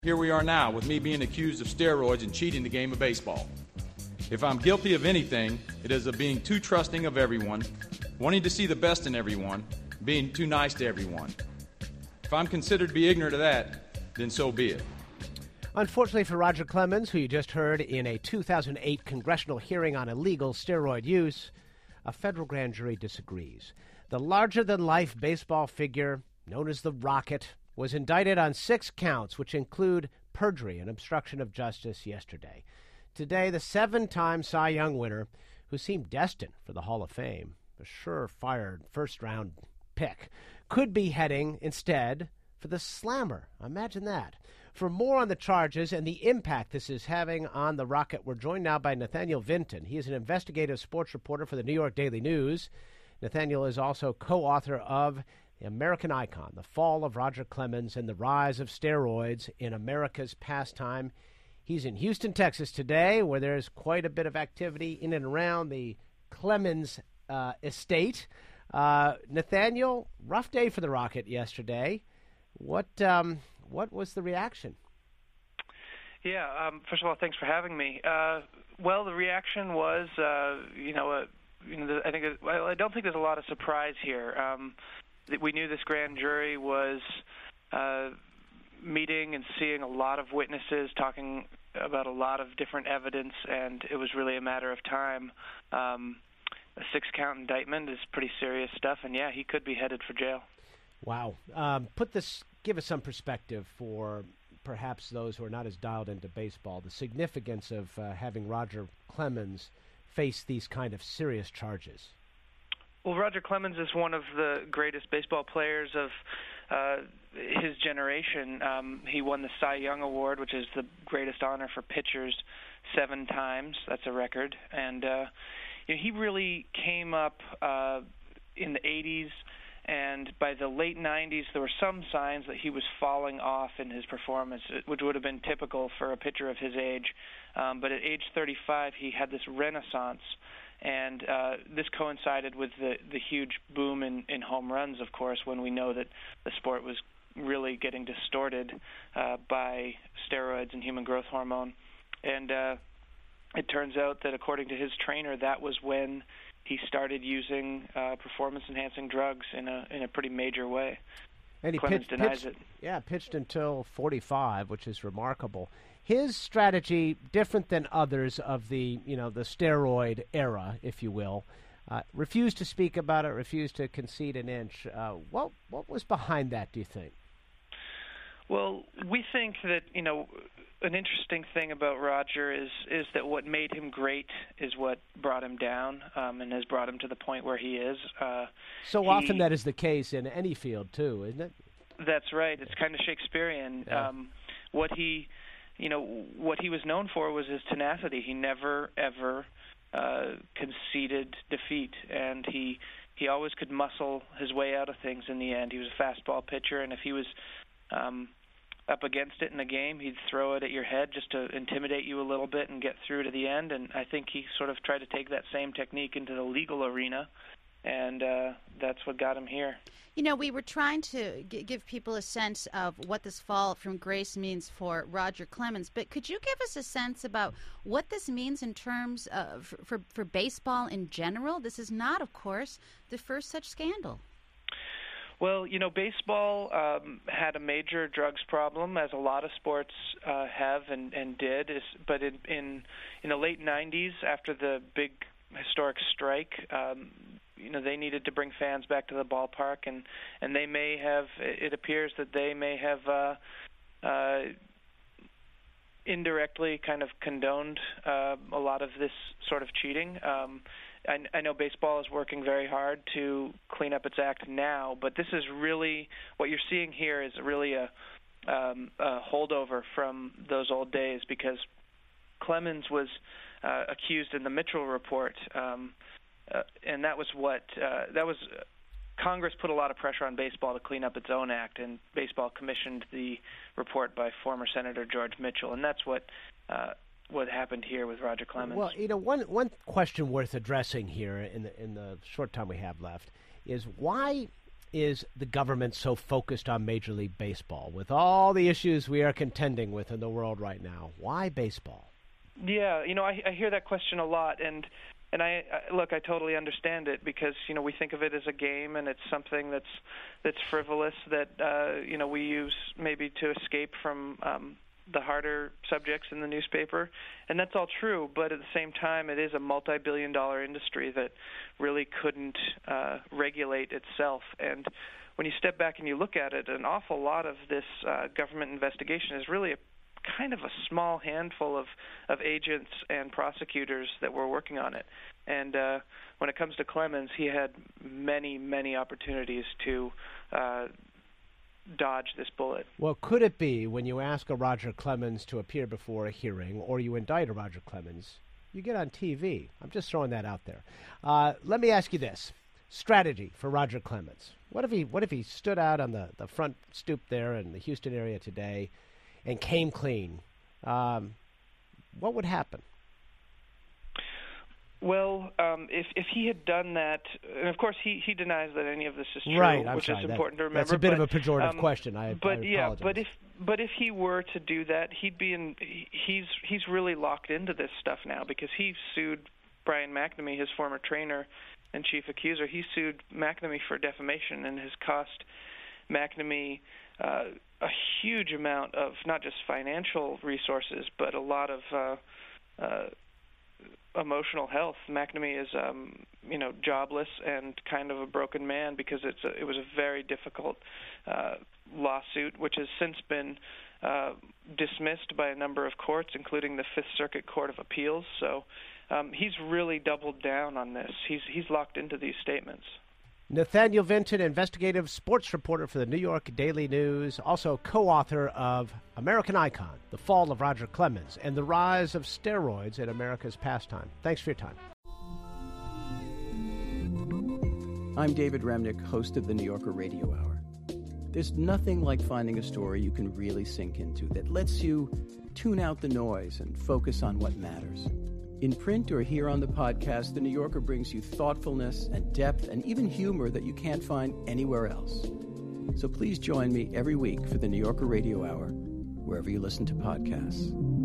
Here we are now with me being accused of steroids and cheating the game of baseball. If I'm guilty of anything, it is of being too trusting of everyone, wanting to see the best in everyone, being too nice to everyone. If I'm considered to be ignorant of that, then so be it. Unfortunately for Roger Clemens, who you just heard in a 2008 congressional hearing on illegal steroid use, a federal grand jury disagrees. The larger-than-life baseball figure, known as the Rocket, was indicted on 6 counts, which include perjury and obstruction of justice yesterday. Today, the 7-time Cy Young winner, who seemed destined for the Hall of Fame, a sure-fired first-round pick, could be heading instead for the Slammer. Imagine that. For more on the charges and the impact this is having on the Rocket, we're joined now by Nathaniel Vinton. He is an investigative sports reporter for the New York Daily News. Nathaniel is also co-author of The American Icon, The Fall of Roger Clemens and the Rise of Steroids in America's Pastime. He's in Houston, Texas today, where there's quite a bit of activity in and around the Clemens estate. Nathaniel, rough day for the Rocket yesterday. What was the reaction? Yeah, first of all, thanks for having me. Well, the reaction was, I don't think there's a lot of surprise here. We knew this grand jury was meeting and seeing a lot of witnesses, talking about a lot of different evidence, and it was really a matter of time. A 6-count indictment is pretty serious stuff, and yeah, he could be headed for jail. Wow. Give us some perspective for perhaps those who are not as dialed into baseball, the significance of having Roger Clemens face these kind of serious charges. Well, Roger Clemens is one of the greatest baseball players of his generation. He won the Cy Young Award, which is the greatest honor for pitchers, 7 times. That's a record. And he really came up in the 80s, and by the late 90s, there were some signs that he was falling off in his performance, which would have been typical for a pitcher of his age. But at age 35, he had this renaissance. And this coincided with the huge boom in home runs, of course, when we know that the sport was really getting distorted by steroids and human growth hormone. And it turns out that according to his trainer, that was when he started using performance-enhancing drugs in a pretty major way. And he Clemens denies it. Yeah, pitched until 45, which is remarkable. His strategy, different than others of the steroid era, if you will, refused to speak about it, refused to concede an inch. What was behind that, do you think? Well, we think that, an interesting thing about Roger is that what made him great is what brought him down and has brought him to the point where he is. Often that is the case in any field, too, isn't it? That's right. It's kind of Shakespearean. Yeah. What he was known for was his tenacity. He never, ever conceded defeat, and he always could muscle his way out of things in the end. He was a fastball pitcher, and if he was up against it in a game, he'd throw it at your head just to intimidate you a little bit and get through to the end. And I think he sort of tried to take that same technique into the legal arena, and that's what got him here. We were trying to give people a sense of what this fall from grace means for Roger Clemens, but could you give us a sense about what this means in terms of for baseball in general? This is not, of course, the first such scandal. Well, baseball had a major drugs problem, as a lot of sports have and did. But in the late 90s, after the big historic strike, they needed to bring fans back to the ballpark, and they may have. It appears that they may have indirectly kind of condoned a lot of this sort of cheating. I know baseball is working very hard to clean up its act now, but this is really what you're seeing here is really a holdover from those old days, because Clemens was accused in the Mitchell report, and that was Congress put a lot of pressure on baseball to clean up its own act, and baseball commissioned the report by former Senator George Mitchell, and that's what happened here with Roger Clemens. Well, one question worth addressing here in the short time we have left is why is the government so focused on Major League Baseball with all the issues we are contending with in the world right now? Why baseball? Yeah, I hear that question a lot, and I look, I totally understand it because we think of it as a game, and it's something that's frivolous that we use maybe to escape from the harder subjects in the newspaper, and that's all true. But at the same time, it is a multi-billion-dollar industry that really couldn't regulate itself. And when you step back and you look at it, an awful lot of this government investigation is really kind of a small handful of agents and prosecutors that were working on it. And when it comes to Clemens, he had many, many opportunities to dodge this bullet. Well, could it be when you ask a Roger Clemens to appear before a hearing or you indict a Roger Clemens, you get on TV? I'm just throwing that out there. Let me ask you this. Strategy for Roger Clemens. What if he stood out on the front stoop there in the Houston area today and came clean? What would happen? Well, if he had done that, and of course he denies that any of this is true, right, which is important to remember. That's a bit of a pejorative question. I apologize. But if he were to do that, he's really locked into this stuff now because he sued Brian McNamee, his former trainer and chief accuser. He sued McNamee for defamation and has cost McNamee a huge amount of not just financial resources, but a lot of emotional health. McNamee is, jobless and kind of a broken man because it was a very difficult lawsuit, which has since been dismissed by a number of courts, including the Fifth Circuit Court of Appeals. So he's really doubled down on this. He's locked into these statements. Nathaniel Vinton, investigative sports reporter for the New York Daily News, also co-author of American Icon, The Fall of Roger Clemens, and the Rise of Steroids in America's Pastime. Thanks for your time. I'm David Remnick, host of the New Yorker Radio Hour. There's nothing like finding a story you can really sink into that lets you tune out the noise and focus on what matters. In print or here on the podcast, The New Yorker brings you thoughtfulness and depth and even humor that you can't find anywhere else. So please join me every week for The New Yorker Radio Hour, wherever you listen to podcasts.